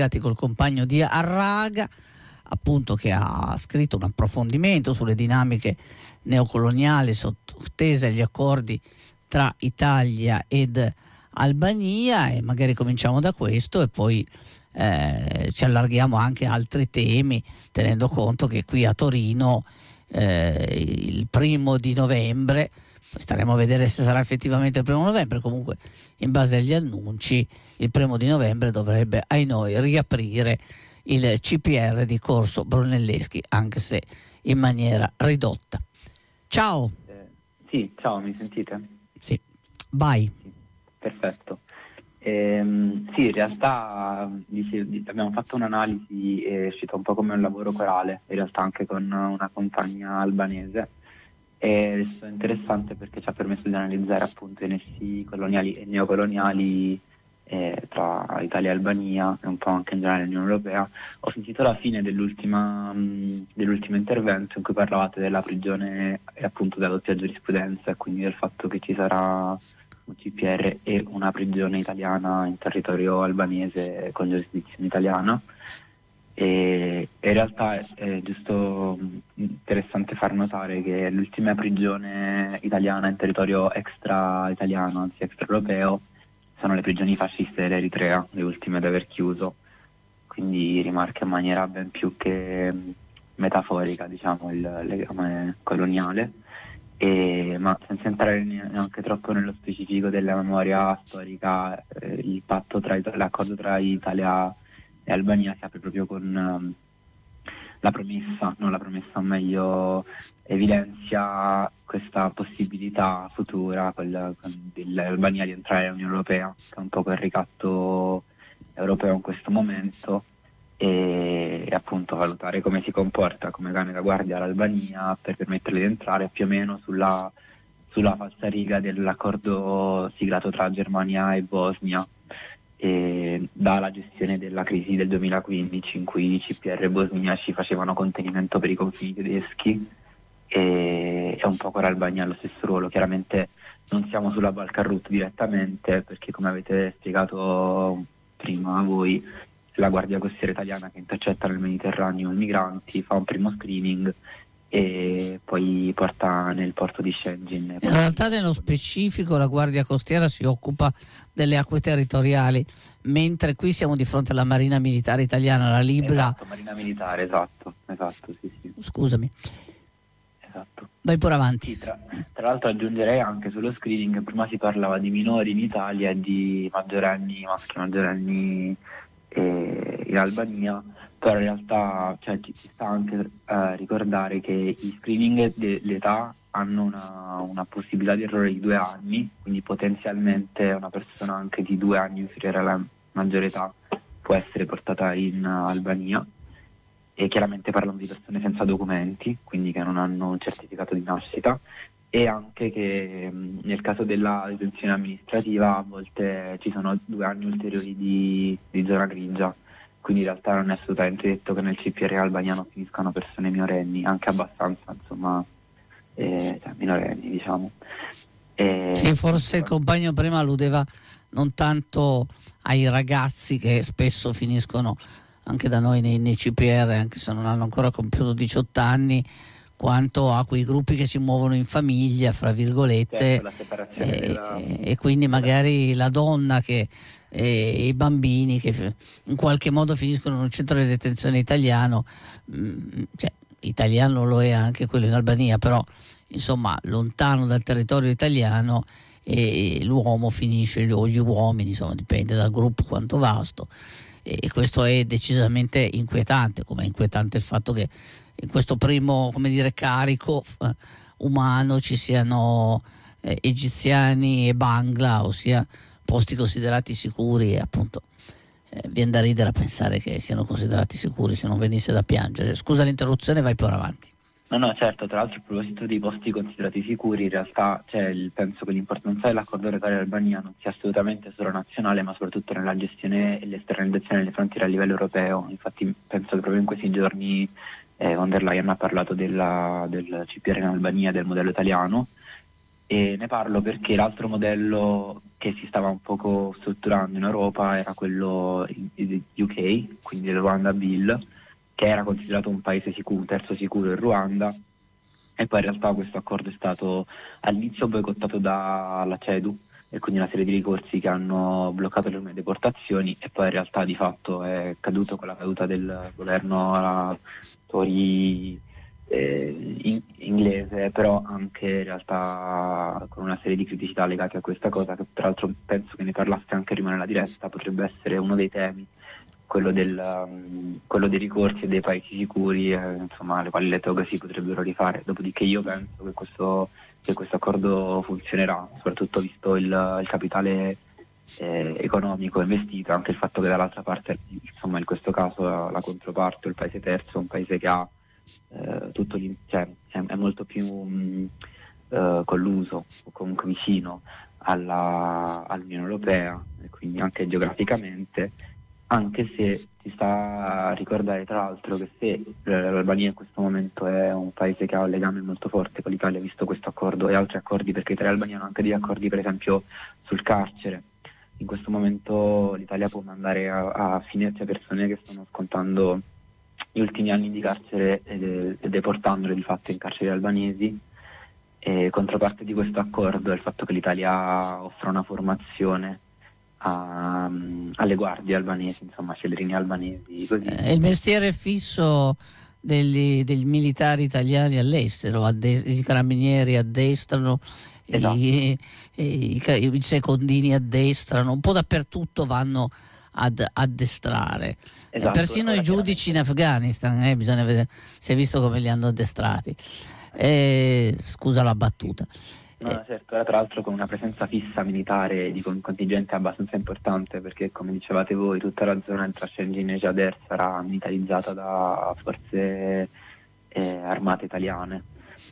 col compagno di Arraga, appunto, che ha scritto un approfondimento sulle dinamiche neocoloniali sottese agli accordi tra Italia ed Albania, e magari cominciamo da questo e poi ci allarghiamo anche a altri temi, tenendo conto che qui a Torino il 1° novembre, staremo a vedere se sarà effettivamente il 1° novembre, comunque in base agli annunci il 1° novembre dovrebbe, ai noi, riaprire il CPR di Corso Brunelleschi, anche se in maniera ridotta. Ciao. Sì, ciao, mi sentite? Sì, vai. Sì, perfetto. Sì, in realtà abbiamo fatto un'analisi, è uscita un po' come un lavoro corale, in realtà anche con una compagna albanese, e è interessante perché ci ha permesso di analizzare appunto i nessi coloniali e neocoloniali tra Italia e Albania, e un po' anche in generale l'Unione Europea. Ho sentito la fine dell'ultimo intervento in cui parlavate della prigione e appunto della doppia giurisprudenza, e quindi del fatto che ci sarà un CPR e una prigione italiana in territorio albanese con giurisdizione italiana. E in realtà è giusto interessante far notare che l'ultima prigione italiana in territorio extra italiano, anzi extra europeo, sono le prigioni fasciste dell'Eritrea, le ultime ad aver chiuso, quindi rimarca in maniera ben più che metaforica, diciamo, il legame coloniale. Ma senza entrare neanche troppo nello specifico della memoria storica, il patto l'accordo tra Italia e Albania si apre proprio con la promessa, non la promessa, o meglio, evidenzia questa possibilità futura con dell'Albania di entrare nell'Unione Europea, che è un po' quel ricatto europeo in questo momento, e appunto valutare come si comporta come cane da guardia l'Albania per permetterle di entrare più o meno sulla falsariga dell'accordo siglato tra Germania e Bosnia, dalla gestione della crisi del 2015, in cui i CPR bosniaci facevano contenimento per i confini tedeschi, e un po' con l'Albania allo stesso ruolo. Chiaramente non siamo sulla Balkan Route direttamente, perché come avete spiegato prima voi, la Guardia Costiera italiana che intercetta nel Mediterraneo i migranti, fa un primo screening e poi porta nel porto di Schengen. In realtà nello specifico la Guardia Costiera si occupa delle acque territoriali, mentre qui siamo di fronte alla Marina Militare Italiana, la Libra. Esatto, Marina Militare, esatto, sì. Scusami. Esatto. Vai pure avanti. Sì, tra l'altro aggiungerei anche sullo screening, prima si parlava di minori in Italia e di maggiorenni, maschi maggiorenni in Albania, però in realtà ci sta anche ricordare che i screening dell'età hanno una possibilità di errore di 2 anni, quindi potenzialmente una persona anche di 2 anni inferiore alla maggiore età può essere portata in Albania, e chiaramente parlano di persone senza documenti, quindi che non hanno un certificato di nascita, e anche che nel caso della detenzione amministrativa a volte ci sono 2 anni ulteriori di zona grigia, quindi in realtà non è assolutamente detto che nel CPR albaniano finiscano persone minorenni, anche abbastanza, insomma, minorenni, diciamo. Sì, forse il compagno prima alludeva non tanto ai ragazzi che spesso finiscono anche da noi nei CPR, anche se non hanno ancora compiuto 18 anni, quanto a quei gruppi che si muovono in famiglia, fra virgolette, certo, la separazione e quindi magari la donna e i bambini che in qualche modo finiscono in un centro di detenzione italiano, italiano lo è anche quello in Albania, però insomma lontano dal territorio italiano, e l'uomo finisce, o gli uomini, insomma dipende dal gruppo quanto vasto, e questo è decisamente inquietante, come è inquietante il fatto che in questo primo, carico umano ci siano egiziani e Bangla, ossia posti considerati sicuri, e appunto viene da ridere a pensare che siano considerati sicuri, se non venisse da piangere. Scusa l'interruzione, vai pure avanti. No, certo, tra l'altro a proposito dei posti considerati sicuri, in realtà penso che l'importanza dell'accordo Italia-Albania non sia assolutamente solo nazionale, ma soprattutto nella gestione e l'esternalizzazione delle frontiere a livello europeo. Infatti penso che proprio in questi giorni von der Leyen ha parlato del CPR in Albania, del modello italiano, E ne parlo perché l'altro modello che si stava un poco strutturando in Europa era quello di UK, quindi del Rwanda Bill, che era considerato un paese sicuro, un terzo sicuro il Ruanda, e poi in realtà questo accordo è stato all'inizio boicottato dalla CEDU, e quindi una serie di ricorsi che hanno bloccato le deportazioni, e poi in realtà di fatto è caduto con la caduta del governo Tory inglese, però anche in realtà con una serie di criticità legate a questa cosa, che tra l'altro penso che ne parlasse anche prima nella diretta. Potrebbe essere uno dei temi, quello dei ricorsi e dei paesi sicuri, insomma, alle quali le toghe si potrebbero rifare. Dopodiché io penso che questo accordo funzionerà, soprattutto visto il capitale economico investito, anche il fatto che dall'altra parte, insomma, in questo caso la controparte, il paese terzo, è un paese che ha cioè, è molto più colluso, o comunque vicino all'Unione Europea, e quindi anche geograficamente, anche se ti sta a ricordare tra l'altro che se l'Albania in questo momento è un paese che ha un legame molto forte con l'Italia, visto questo accordo e altri accordi, perché tra l'Albania hanno anche degli accordi per esempio sul carcere. In questo momento l'Italia può mandare a fine persone che stanno scontando gli ultimi anni di carcere e deportandole di fatto in carceri albanesi. E controparte di questo accordo è il fatto che l'Italia offra una formazione alle guardie albanesi, insomma, celerini albanesi, così. È il mestiere fisso degli militari italiani all'estero, i carabinieri addestrano, Esatto. i secondini addestrano, un po' dappertutto vanno ad addestrare. Esatto, Persino i giudici in Afghanistan, bisogna vedere, si è visto come li hanno addestrati. Scusa la battuta. No, certo, era tra l'altro con una presenza fissa militare di un contingente abbastanza importante, perché come dicevate voi tutta la zona tra Shengjin e Jader sarà militarizzata da forze armate italiane,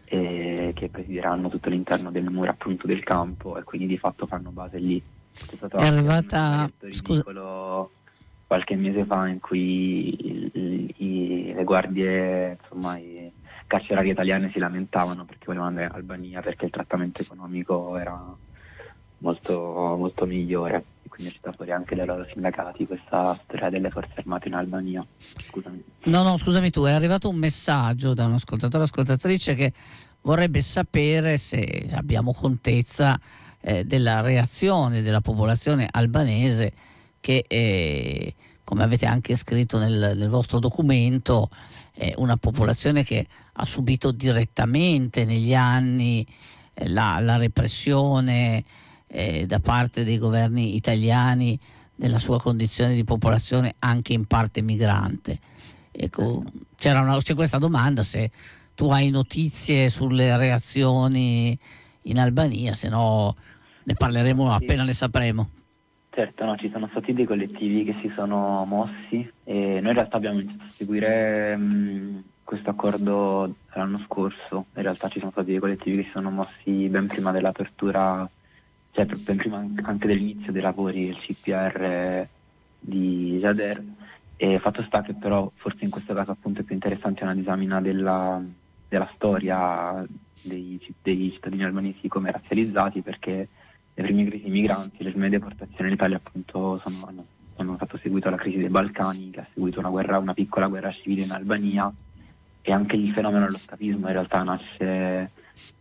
che presideranno tutto l'interno del muro appunto del campo, e quindi di fatto fanno base lì. C'è stato È arrivata, ridicolo qualche mese fa in cui le guardie, insomma, i carcerari italiane si lamentavano perché volevano andare in Albania perché il trattamento economico era molto, molto migliore, e quindi è uscita fuori anche dai loro sindacati questa storia delle forze armate in Albania. Scusami. No, scusami tu, è arrivato un messaggio da un ascoltatore o ascoltatrice che vorrebbe sapere se abbiamo contezza della reazione della popolazione albanese che, come avete anche scritto nel vostro documento, è una popolazione che ha subito direttamente negli anni la repressione da parte dei governi italiani della sua condizione di popolazione anche in parte migrante. Ecco, c'è questa domanda, se tu hai notizie sulle reazioni in Albania, se no ne parleremo appena ne sapremo. Certo, no, ci sono stati dei collettivi che si sono mossi, e noi in realtà abbiamo iniziato a seguire questo accordo l'anno scorso. In realtà ci sono stati dei collettivi che si sono mossi ben prima dell'apertura, cioè ben prima anche dell'inizio dei lavori del CPR di Jader. E fatto sta che però forse in questo caso appunto è più interessante una disamina della storia dei cittadini albanesi come razzializzati, perché le prime crisi migranti, le prime deportazioni in Italia appunto hanno fatto seguito alla crisi dei Balcani, che ha seguito una piccola guerra civile in Albania, e anche il fenomeno dello scapismo in realtà nasce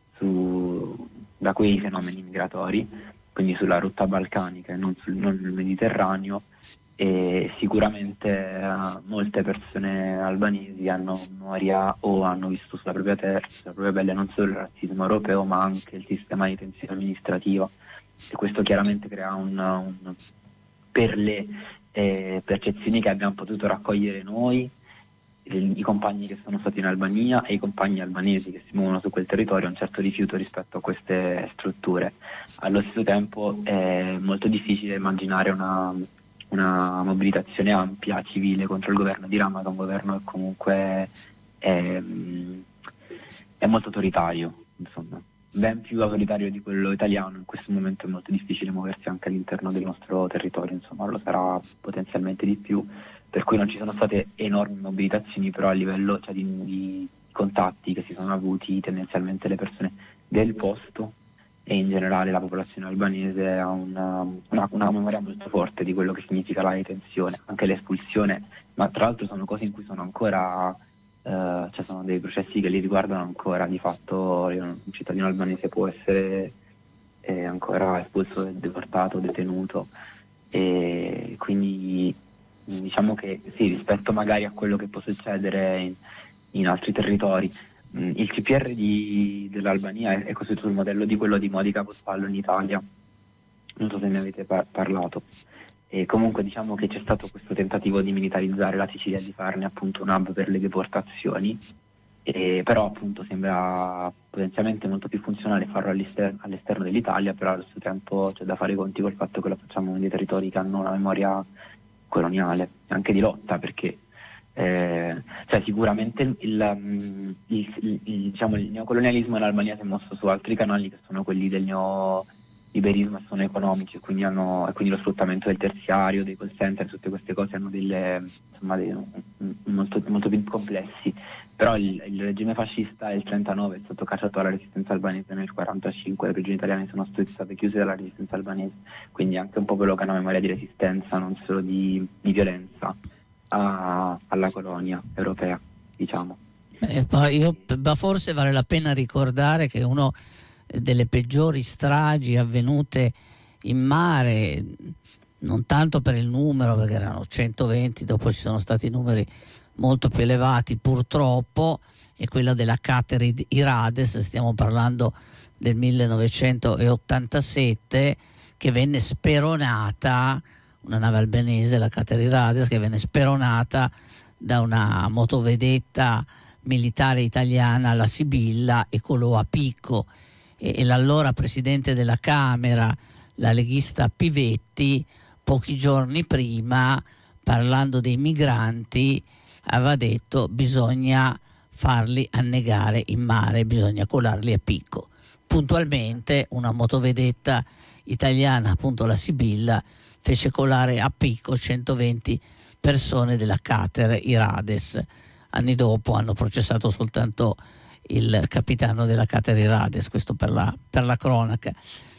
da quei fenomeni migratori, quindi sulla rotta balcanica e non nel Mediterraneo. E sicuramente molte persone albanesi hanno memoria o hanno visto sulla propria pelle non solo il razzismo europeo, ma anche il sistema di detenzione amministrativa, e questo chiaramente crea per le percezioni che abbiamo potuto raccogliere noi, i compagni che sono stati in Albania e i compagni albanesi che si muovono su quel territorio, un certo rifiuto rispetto a queste strutture. Allo stesso tempo è molto difficile immaginare una mobilitazione ampia civile contro il governo di Rama, che è un governo che comunque è molto autoritario, insomma, ben più autoritario di quello italiano. In questo momento è molto difficile muoversi anche all'interno del nostro territorio, insomma, lo sarà potenzialmente di più, per cui non ci sono state enormi mobilitazioni, però a livello di contatti che si sono avuti tendenzialmente le persone del posto e in generale la popolazione albanese ha una memoria molto forte di quello che significa la detenzione, anche l'espulsione, ma tra l'altro sono cose in cui sono ancora, cioè sono dei processi che li riguardano ancora. Di fatto un cittadino albanese può essere ancora espulso, deportato, detenuto, e quindi diciamo che sì, rispetto magari a quello che può succedere in altri territori, il CPR dell'Albania è costruito sul modello di quello di Modica Pospallo in Italia, non so se ne avete parlato. E comunque diciamo che c'è stato questo tentativo di militarizzare la Sicilia e di farne appunto un hub per le deportazioni, però appunto sembra potenzialmente molto più funzionale farlo all'esterno dell'Italia, però allo stesso tempo c'è da fare i conti col fatto che lo facciamo in dei territori che hanno una memoria coloniale, anche di lotta, perché cioè sicuramente diciamo, il neocolonialismo in Albania si è mosso su altri canali che sono quelli del neoliberismo e sono economici, e quindi quindi lo sfruttamento del terziario, dei call center, tutte queste cose hanno molto, molto più complessi. Però il regime fascista del 39 è stato cacciato dalla resistenza albanese nel 45, le prigioni italiane sono state chiuse dalla resistenza albanese, quindi anche un popolo che ha una memoria di resistenza, non solo di violenza alla colonia europea, diciamo. Ma forse vale la pena ricordare che uno delle peggiori stragi avvenute in mare, non tanto per il numero, perché erano 120, dopo ci sono stati numeri molto più elevati purtroppo, è quella della Kateri Irades, stiamo parlando del 1987, che venne speronata, una nave albanese, la Kateri Irades, che venne speronata da una motovedetta militare italiana, la Sibilla, e colò a picco, e l'allora presidente della Camera, la leghista Pivetti, pochi giorni prima, parlando dei migranti, aveva detto: bisogna farli annegare in mare, bisogna colarli a picco. Puntualmente una motovedetta italiana, appunto la Sibilla, fece colare a picco 120 persone della Kater Irades. Anni dopo hanno processato soltanto il capitano della Kater Irades, questo per la cronaca.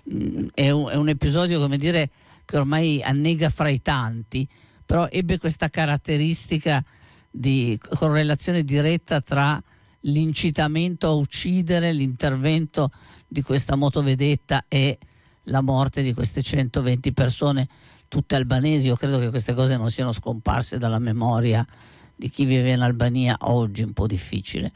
È un episodio, come dire, che ormai annega fra i tanti, però ebbe questa caratteristica di correlazione diretta tra l'incitamento a uccidere, l'intervento di questa motovedetta e la morte di queste 120 persone, tutte albanesi. Io credo che queste cose non siano scomparse dalla memoria di chi vive in Albania oggi, un po' difficile.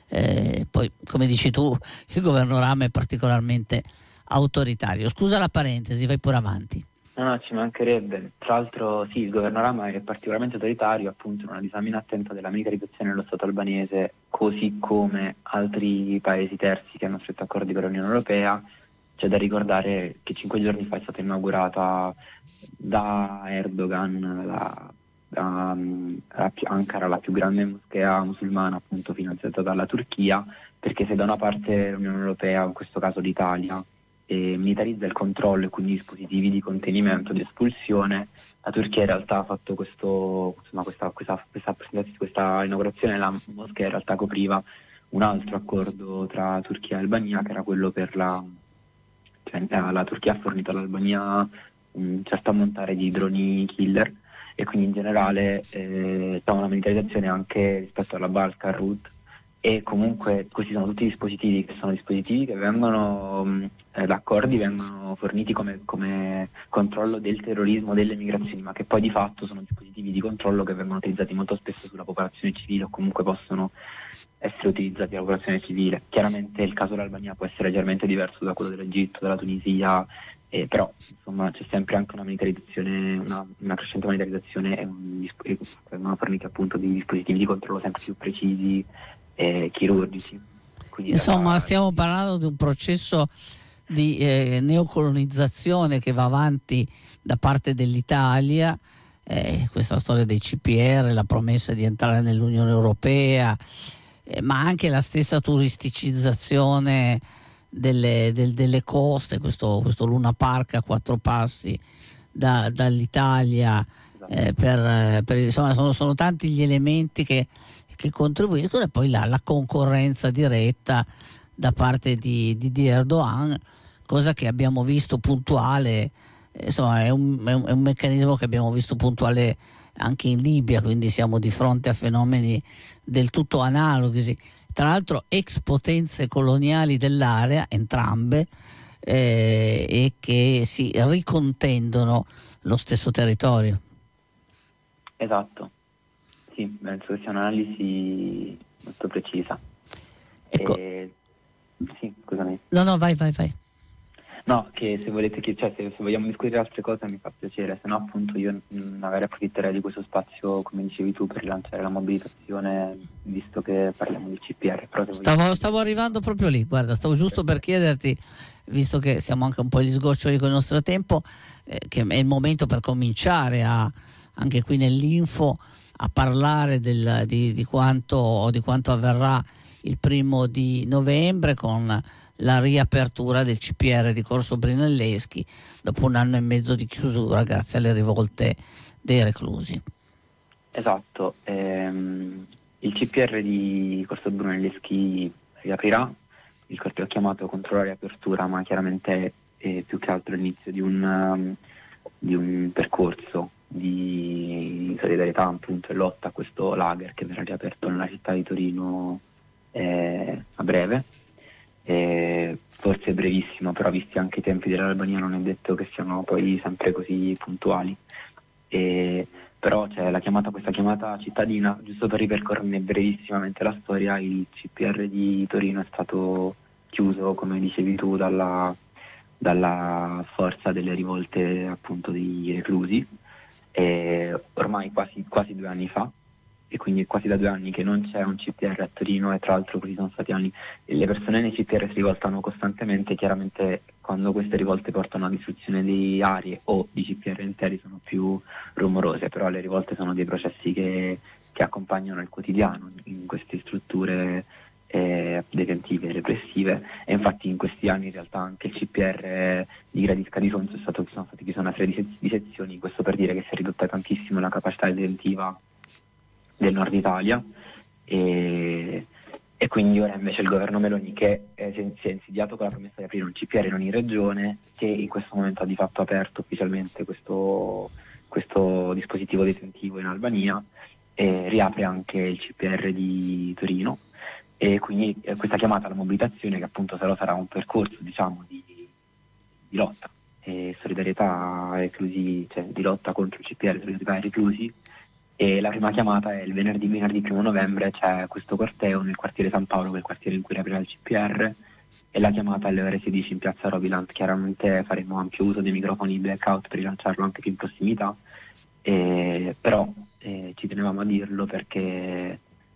Poi, come dici tu, il governo Rama è particolarmente autoritario. Scusa la parentesi, vai pure avanti. No, ci mancherebbe. Tra l'altro sì, il governo Rama è particolarmente autoritario, appunto in una disamina attenta della militarizzazione dello Stato albanese, così come altri paesi terzi che hanno stretto accordi con l'Unione Europea. C'è da ricordare che 5 giorni fa è stata inaugurata da Erdogan Ankara, la più grande moschea musulmana, appunto finanziata dalla Turchia, perché se da una parte l'Unione Europea, in questo caso l'Italia, militarizza il controllo e quindi dispositivi di contenimento, di espulsione, la Turchia in realtà ha fatto questa inaugurazione. La moschea in realtà copriva un altro accordo tra Turchia e Albania, che era quello per la Turchia ha fornito all'Albania un certo ammontare di droni killer, e quindi in generale c'è una militarizzazione anche rispetto alla Balkan Route. E comunque questi sono tutti dispositivi che vengono da accordi, vengono forniti come controllo del terrorismo, delle migrazioni, ma che poi di fatto sono dispositivi di controllo che vengono utilizzati molto spesso sulla popolazione civile, o comunque possono essere utilizzati dalla popolazione civile. Chiaramente il caso dell'Albania può essere leggermente diverso da quello dell'Egitto, della Tunisia, però insomma c'è sempre anche una militarizzazione, una crescente militarizzazione, e vengono forniti appunto dei dispositivi di controllo sempre più precisi, chirurgici. Quindi insomma stiamo parlando di un processo di neocolonizzazione che va avanti da parte dell'Italia, questa storia dei CPR, la promessa di entrare nell'Unione Europea, ma anche la stessa turisticizzazione delle coste, questo Luna Park a 4 passi dall'Italia. Insomma sono tanti gli elementi che contribuiscono, e poi la concorrenza diretta da parte di Erdogan, cosa che abbiamo visto puntuale, insomma è un meccanismo che abbiamo visto puntuale anche in Libia, quindi siamo di fronte a fenomeni del tutto analoghi, tra l'altro ex potenze coloniali dell'area, entrambe, e che si ricontendono lo stesso territorio. Esatto, sì, penso che sia un'analisi molto precisa. Ecco. Sì, scusami. No, vai. No, che se volete, se vogliamo discutere altre cose mi fa piacere, se no appunto io magari approfitterei di questo spazio, come dicevi tu, per rilanciare la mobilitazione, visto che parliamo di CPR. Però stavo arrivando proprio lì, guarda, stavo giusto per chiederti, visto che siamo anche un po' agli sgoccioli con il nostro tempo, che è il momento per cominciare anche qui nell'info a parlare di quanto avverrà il 1° novembre con la riapertura del CPR di Corso Brunelleschi dopo 1 anno e mezzo di chiusura grazie alle rivolte dei reclusi. Esatto, il CPR di Corso Brunelleschi riaprirà, il corteo è chiamato contro la riapertura, ma chiaramente è più che altro l'inizio di un percorso di solidarietà appunto e lotta a questo lager che verrà riaperto nella città di Torino a breve. Forse brevissimo, però visti anche i tempi dell'Albania non è detto che siano poi sempre così puntuali, però c'è questa chiamata cittadina, giusto per ripercorrere brevissimamente la storia. Il CPR di Torino è stato chiuso, come dicevi tu, dalla forza delle rivolte appunto dei reclusi, ormai quasi 2 anni fa, e quindi è quasi da 2 anni che non c'è un CPR a Torino, e tra l'altro così sono stati anni, e le persone nei CPR si rivoltano costantemente. Chiaramente quando queste rivolte portano a distruzione di aree o di CPR interi sono più rumorose, però le rivolte sono dei processi che accompagnano il quotidiano in queste strutture detentive e repressive, e infatti in questi anni in realtà anche il CPR di Gradisca di Sonzo sono stati chiusi una serie di sezioni, questo per dire che si è ridotta tantissimo la capacità detentiva del nord Italia, e quindi ora invece il governo Meloni, che si è insidiato con la promessa di aprire un CPR in ogni regione, che in questo momento ha di fatto aperto ufficialmente questo dispositivo detentivo in Albania, riapre anche il CPR di Torino, e quindi questa chiamata alla mobilitazione, che appunto sarà un percorso diciamo di lotta e solidarietà ai reclusi, cioè di lotta contro il CPR, solidarietà ai reclusi. E la prima chiamata è il venerdì 1° novembre, c'è questo corteo nel quartiere San Paolo, che è il quartiere in cui riaprirà il CPR, e la chiamata è alle ore 16 in piazza Roviland. Chiaramente faremo ampio uso dei microfoni blackout per rilanciarlo anche più in prossimità, però ci tenevamo a dirlo perché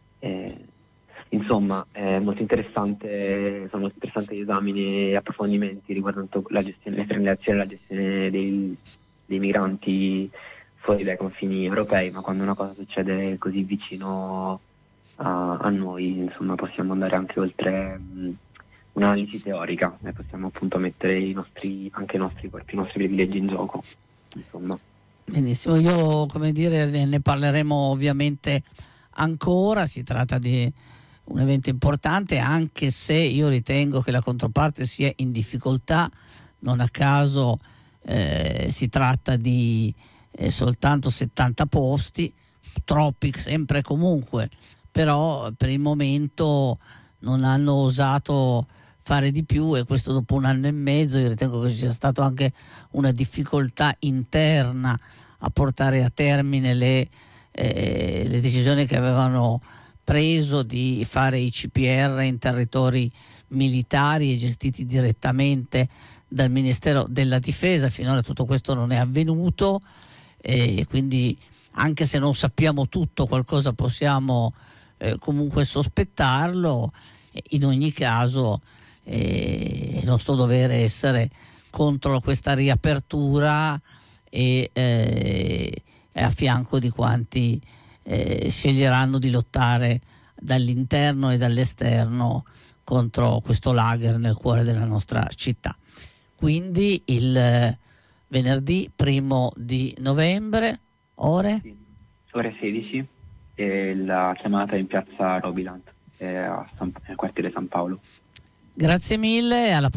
insomma è molto interessante, sono molto interessanti gli esami e approfondimenti riguardanti la gestione, l'esterminazione e la gestione dei migranti fuori dai confini europei, ma quando una cosa succede così vicino a noi, insomma, possiamo andare anche oltre un'analisi teorica, e possiamo appunto mettere i nostri privilegi in gioco, insomma. Benissimo, io ne parleremo ovviamente ancora. Si tratta di un evento importante, anche se io ritengo che la controparte sia in difficoltà. Non a caso si tratta di soltanto 70 posti, troppi sempre e comunque, però per il momento non hanno osato fare di più, e questo dopo 1 anno e mezzo. Io ritengo che ci sia stata anche una difficoltà interna a portare a termine le decisioni che avevano preso di fare i CPR in territori militari e gestiti direttamente dal Ministero della Difesa. Finora tutto questo non è avvenuto, e quindi anche se non sappiamo tutto, qualcosa possiamo comunque sospettarlo. In ogni caso il nostro dovere è essere contro questa riapertura e a fianco di quanti sceglieranno di lottare dall'interno e dall'esterno contro questo lager nel cuore della nostra città. Quindi il venerdì 1° novembre, ore? Sì, ore 16, e la chiamata è in piazza Roviland, nel quartiere San Paolo. Grazie mille, alla